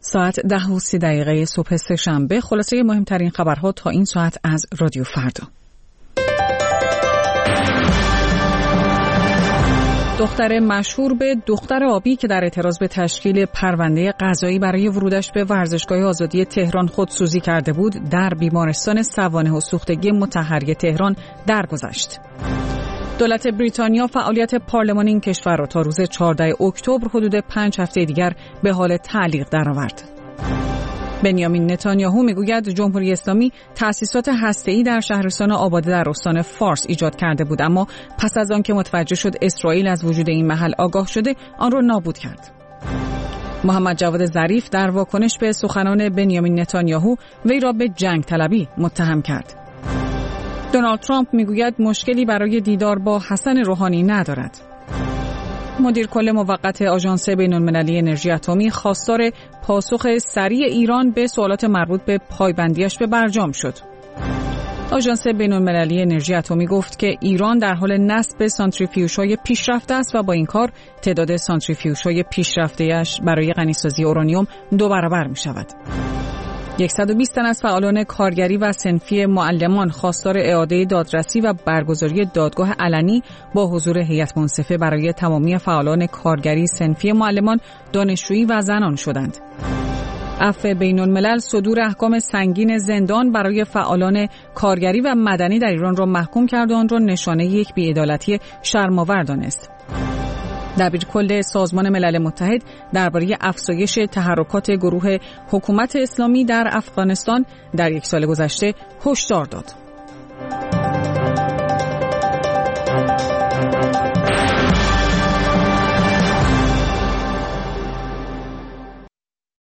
ساعت 10:30 صبح سه‌شنبه. خلاصه مهمترین خبرها تا این ساعت از رادیو فردا. دختر مشهور به دختر آبی که در اعتراض به تشکیل پرونده قضایی برای ورودش به ورزشگاه آزادی تهران خودسوزی کرده بود، در بیمارستان سوانح و سوختگی مطهری تهران درگذشت. دولت بریتانیا فعالیت پارلمان این کشور را تا روز 14 اکتبر حدود 5 هفته دیگر به حال تعلیق درآورد. بنیامین نتانیاهو میگوید جمهوری اسلامی تأسیسات هسته‌ای در شهرستان آباده در استان فارس ایجاد کرده بود، اما پس از آن که متوجه شد اسرائیل از وجود این محل آگاه شده، آن را نابود کرد. محمد جواد ظریف در واکنش به سخنان بنیامین نتانیاهو وی را به جنگ طلبی متهم کرد. دونالد ترامپ میگوید مشکلی برای دیدار با حسن روحانی ندارد. مدیر کل موقت آژانس بین‌المللی انرژی اتمی خواستار پاسخ سریع ایران به سوالات مربوط به پایبندیش به برجام شد. آژانس بین‌المللی انرژی اتمی گفت که ایران در حال نصب سانتریفیوژهای پیشرفته است و با این کار تعداد سانتریفیوژهای پیشرفته‌اش برای غنیسازی اورانیوم 2 برابر می‌شود. 120 تن از فعالان کارگری و صنفی معلمان خواستار اعاده دادرسی و برگزاری دادگاه علنی با حضور هیئت منصفه برای تمامی فعالان کارگری، صنفی معلمان، دانشجویی و زنان شدند. عفو بین‌الملل صدور احکام سنگین زندان برای فعالان کارگری و مدنی در ایران را محکوم کرد و آن را نشانه یک بی‌عدالتی شرم‌آور دانست. دبیرکل سازمان ملل متحد درباره افزایش تحرکات گروه حکومت اسلامی در افغانستان در 1 سال گذشته هشدار داد.